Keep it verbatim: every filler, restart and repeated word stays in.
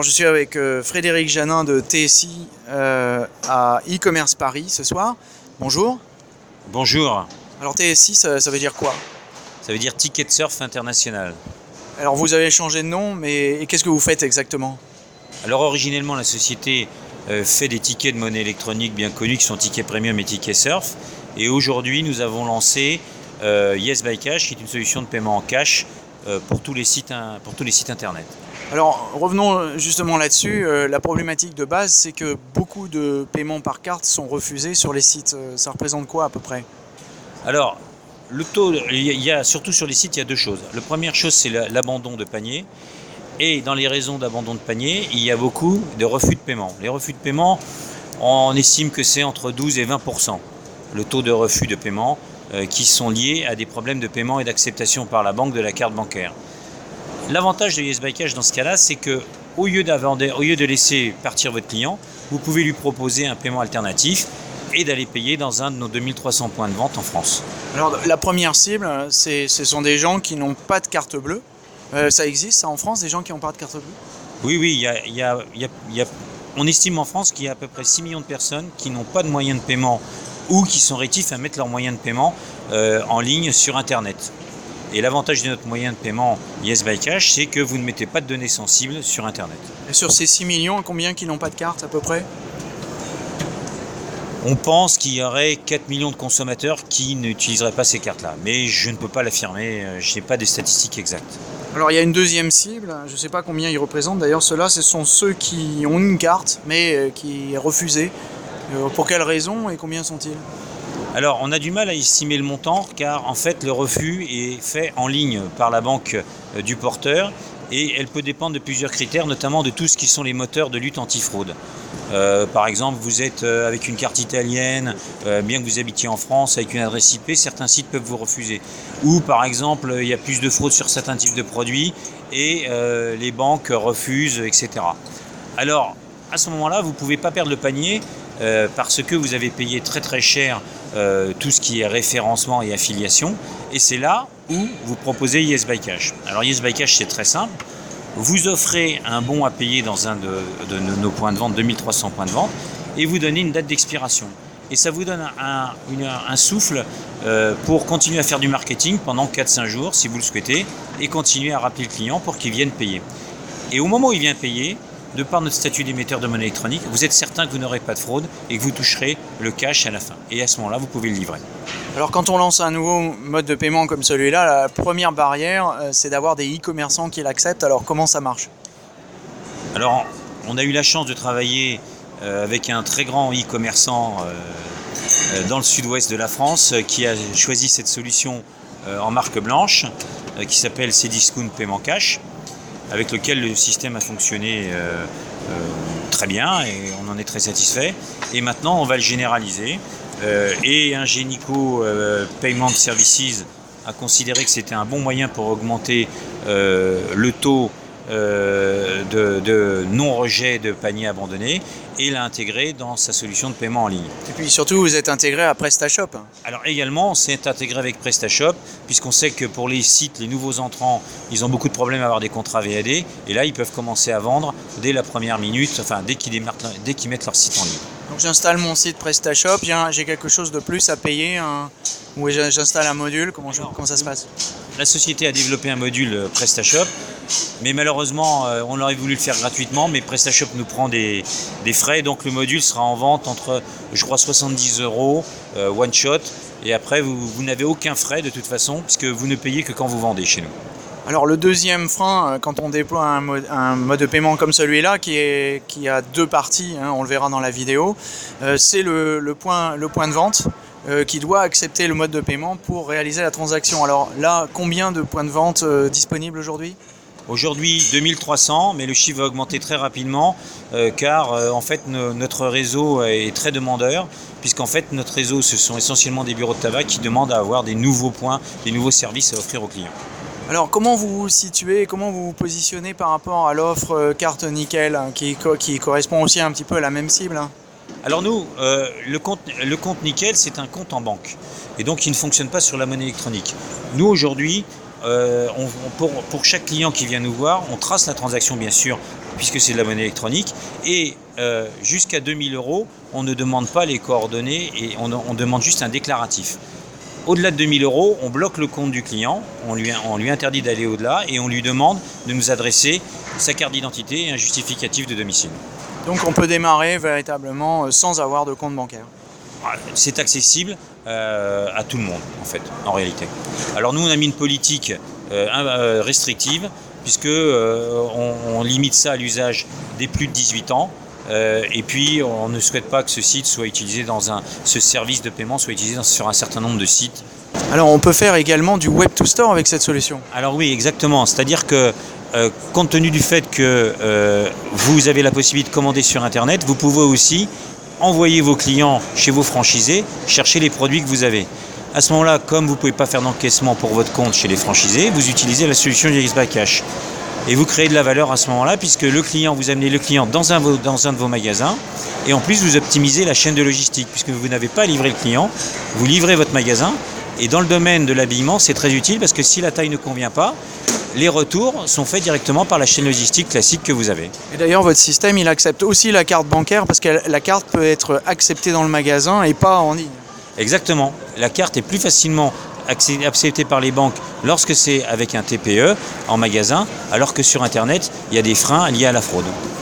Je suis avec euh, Frédéric Janin de T S I euh, à e-commerce Paris ce soir. Bonjour. Bonjour. Alors T S I, ça, ça veut dire quoi? Ça veut dire Ticket Surf International. Alors vous avez changé de nom, mais qu'est-ce que vous faites exactement? Alors originellement, la société euh, fait des tickets de monnaie électronique bien connus qui sont Ticket Premium et Ticket Surf. Et aujourd'hui, nous avons lancé euh, Yes by Cash, qui est une solution de paiement en cash euh, pour, tous les sites, pour tous les sites internet. Alors revenons justement là-dessus. Euh, la problématique de base, c'est que beaucoup de paiements par carte sont refusés sur les sites. Ça représente quoi à peu près? Alors, le taux, il y a, surtout sur les sites, il y a deux choses. La première chose, c'est l'abandon de panier. Et dans les raisons d'abandon de panier, il y a beaucoup de refus de paiement. Les refus de paiement, on estime que c'est entre douze et vingt pour cent le taux de refus de paiement euh, qui sont liés à des problèmes de paiement et d'acceptation par la banque de la carte bancaire. L'avantage de Yes by Cash dans ce cas-là, c'est que au lieu, au lieu de laisser partir votre client, vous pouvez lui proposer un paiement alternatif et d'aller payer dans un de nos deux mille trois cents points de vente en France. Alors la première cible, ce sont des gens qui n'ont pas de carte bleue. Euh, ça existe ça en France, des gens qui n'ont pas de carte bleue? Oui, oui, il y a, il y a, il y a, il y a, on estime en France qu'il y a à peu près six millions de personnes qui n'ont pas de moyens de paiement ou qui sont rétifs à mettre leurs moyens de paiement euh, en ligne sur Internet. Et l'avantage de notre moyen de paiement Yes by Cash, c'est que vous ne mettez pas de données sensibles sur Internet. Et sur ces six millions, combien qui n'ont pas de carte à peu près? On pense qu'il y aurait quatre millions de consommateurs qui n'utiliseraient pas ces cartes-là. Mais je ne peux pas l'affirmer, je n'ai pas de statistiques exactes. Alors il y a une deuxième cible, je ne sais pas combien ils représentent. D'ailleurs, ceux-là, ce sont ceux qui ont une carte, mais qui est refusée. Pour quelles raisons et combien sont-ils? Alors, on a du mal à estimer le montant, car en fait, le refus est fait en ligne par la banque du porteur, et elle peut dépendre de plusieurs critères, notamment de tout ce qui sont les moteurs de lutte antifraude. Euh, par exemple, vous êtes avec une carte italienne, euh, bien que vous habitiez en France, avec une adresse I P, certains sites peuvent vous refuser. Ou par exemple, il y a plus de fraude sur certains types de produits et euh, les banques refusent, et cetera. Alors, à ce moment-là, vous ne pouvez pas perdre le panier euh, parce que vous avez payé très très cher euh, tout ce qui est référencement et affiliation. Et c'est là où vous proposez Yes by Cash. Alors Yes by Cash, c'est très simple. Vous offrez un bon à payer dans un de, de, de nos points de vente, deux mille trois cents points de vente, et vous donnez une date d'expiration. Et ça vous donne un, une, un souffle euh, pour continuer à faire du marketing pendant quatre à cinq jours, si vous le souhaitez, et continuer à rappeler le client pour qu'il vienne payer. Et au moment où il vient payer, de par notre statut d'émetteur de monnaie électronique, vous êtes certain que vous n'aurez pas de fraude et que vous toucherez le cash à la fin. Et à ce moment-là, vous pouvez le livrer. Alors quand on lance un nouveau mode de paiement comme celui-là, la première barrière, c'est d'avoir des e-commerçants qui l'acceptent. Alors comment ça marche? Alors, on a eu la chance de travailler avec un très grand e-commerçant dans le sud-ouest de la France qui a choisi cette solution en marque blanche qui s'appelle Cdiscount Paiement Cash, avec lequel le système a fonctionné euh, euh, très bien et on en est très satisfait. Et maintenant, on va le généraliser. Euh, et Ingenico euh, Payment Services a considéré que c'était un bon moyen pour augmenter euh, le taux euh, de, de non-rejet de paniers abandonnés et l'a intégré dans sa solution de paiement en ligne. Et puis surtout, vous êtes intégré à PrestaShop. Alors également, on s'est intégré avec PrestaShop, puisqu'on sait que pour les sites, les nouveaux entrants, ils ont beaucoup de problèmes à avoir des contrats V A D, et là, ils peuvent commencer à vendre dès la première minute, enfin dès qu'ils dès qu'ils mettent leur site en ligne. Donc j'installe mon site PrestaShop, j'ai quelque chose de plus à payer, hein, ou j'installe un module, comment, je, comment ça se passe? La société a développé un module PrestaShop, mais malheureusement, on aurait voulu le faire gratuitement, mais PrestaShop nous prend des, des frais, donc le module sera en vente entre, je crois, soixante-dix euros euh, one shot, et après vous, vous n'avez aucun frais de toute façon, puisque vous ne payez que quand vous vendez chez nous. Alors le deuxième frein, quand on déploie un mode, un mode de paiement comme celui-là, qui, est, qui a deux parties, hein, on le verra dans la vidéo, euh, c'est le, le, point, le point de vente euh, qui doit accepter le mode de paiement pour réaliser la transaction. Alors là, combien de points de vente euh, disponibles aujourd'hui? Aujourd'hui deux mille trois cents, mais le chiffre va augmenter très rapidement euh, car euh, en fait no, notre réseau est très demandeur, puisqu'en fait notre réseau ce sont essentiellement des bureaux de tabac qui demandent à avoir des nouveaux points, des nouveaux services à offrir aux clients. Alors comment vous vous situez, comment vous vous positionnez par rapport à l'offre carte nickel hein, qui, qui correspond aussi un petit peu à la même cible hein? Alors nous, euh, le, compte, le compte nickel, c'est un compte en banque et donc il ne fonctionne pas sur la monnaie électronique. Nous aujourd'hui, euh, on, on, pour, pour chaque client qui vient nous voir, on trace la transaction bien sûr puisque c'est de la monnaie électronique. Et euh, jusqu'à deux mille euros, on ne demande pas les coordonnées et on, on demande juste un déclaratif. Au-delà de deux mille euros, on bloque le compte du client, on lui, on lui interdit d'aller au-delà et on lui demande de nous adresser sa carte d'identité et un justificatif de domicile. Donc on peut démarrer véritablement sans avoir de compte bancaire. C'est accessible euh, à tout le monde, en fait, en réalité. Alors nous, on a mis une politique euh, restrictive, puisque euh, on, on limite ça à l'usage des plus de dix-huit ans. Euh, et puis, on ne souhaite pas que ce site soit utilisé dans un, ce service de paiement soit utilisé dans, sur un certain nombre de sites. Alors, on peut faire également du web to store avec cette solution. Alors oui, exactement. C'est-à-dire que, euh, compte tenu du fait que euh, vous avez la possibilité de commander sur Internet, vous pouvez aussi envoyer vos clients chez vos franchisés, chercher les produits que vous avez. À ce moment-là, comme vous ne pouvez pas faire d'encaissement pour votre compte chez les franchisés, vous utilisez la solution G X by Cash. Et vous créez de la valeur à ce moment-là, puisque le client, vous amenez le client dans un, dans un de vos magasins, et en plus vous optimisez la chaîne de logistique, puisque vous n'avez pas à livrer le client, vous livrez votre magasin, et dans le domaine de l'habillement, c'est très utile, parce que si la taille ne convient pas, les retours sont faits directement par la chaîne logistique classique que vous avez. Et d'ailleurs, votre système, il accepte aussi la carte bancaire, parce que la carte peut être acceptée dans le magasin et pas en ligne. Exactement. La carte est plus facilement acceptée par les banques lorsque c'est avec un T P E en magasin, alors que sur Internet, il y a des freins liés à la fraude.